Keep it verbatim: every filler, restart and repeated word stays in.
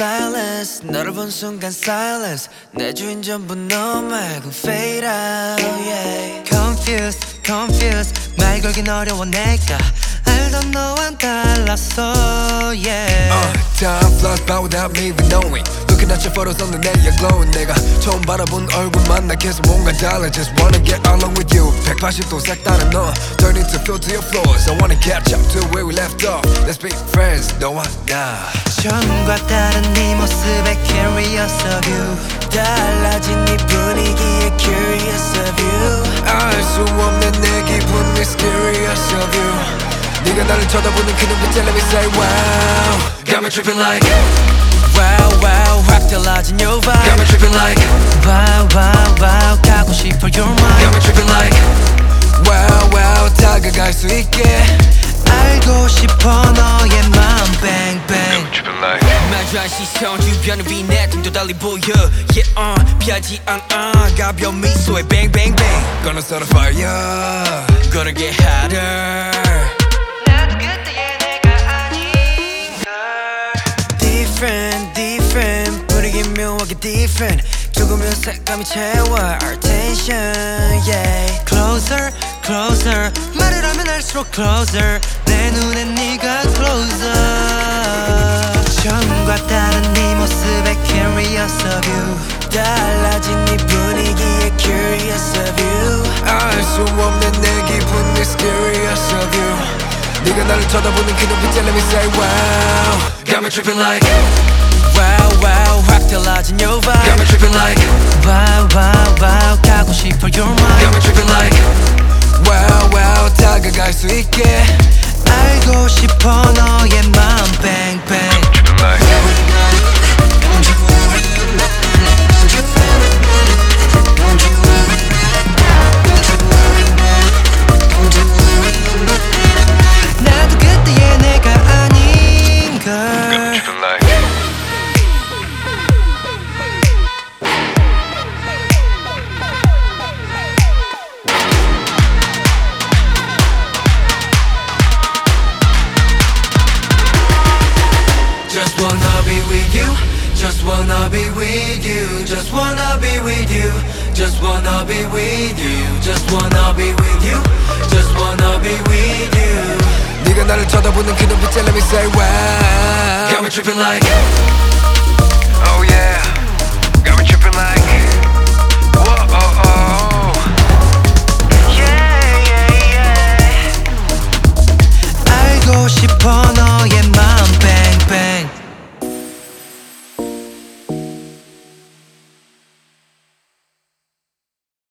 silence 너를 본 순간 silence 내 주인 전부 너 말고 fade out yeah. Confused, confused 말 걸긴 어려워 내가 알던 너와는 달랐어 yeah. uh, Time flies by without me even knowing Looking at your photos on the net you're glowing 내가 처음 바라본 얼굴만 나 계속 뭔가 달라 Just wanna get along with you 백팔십 도 색다른 너 Turn into feel to your flaws I wanna catch up to where we left off Let's be friends 너와 나 처음과 다른 네 모습에 curious of you 달라진 네 분위기에 curious of you 알 수 없는 내 기분 mysterious of you 네가 나를 쳐다보는 그 눈빛 let me say wow Got me tripping like Wow wow 확 달라진 your vibe Got me tripping like Wow wow wow 가고 싶어 your mind Got me tripping like Wow wow 다가갈 수 있게 알고 싶어 너의 마음 bang bang Got me tripping like 마주한 시선 주변을 비내 등도 달리 보여 Yeah uh 피하지 않아 가벼운 미소에 bang bang bang Gonna start a fire Gonna get hotter Different, different 뿌리기 묘하게 different 조금은 색감이 채워 our tension yeah. Closer, closer 말을 하면 할수록 closer 내 눈엔 네가 closer 처음과 다른 네 모습에 curious of you 달라진 네 분위기에 curious of you 알 수 없는 내 기분 mysterious of you 네가 나를 쳐다보는 그 눈빛 let me say wow Got me tripping like Wow wow 확 달라진 your vibe Got me tripping like Wow wow wow 가고 싶어 your mind Got me tripping like Wow wow 다가갈 수 있게 알고 싶어 너의 마음 bang bang Got me tripping like 나도 그때의 내가 아닌 걸 Got me tripping like Just wanna be with you Just wanna be with you Just wanna be with you Just wanna be with you Just wanna be with you Just wanna be with you 네가 나를 쳐다보는 그 눈빛 let me say wow Got me tripping like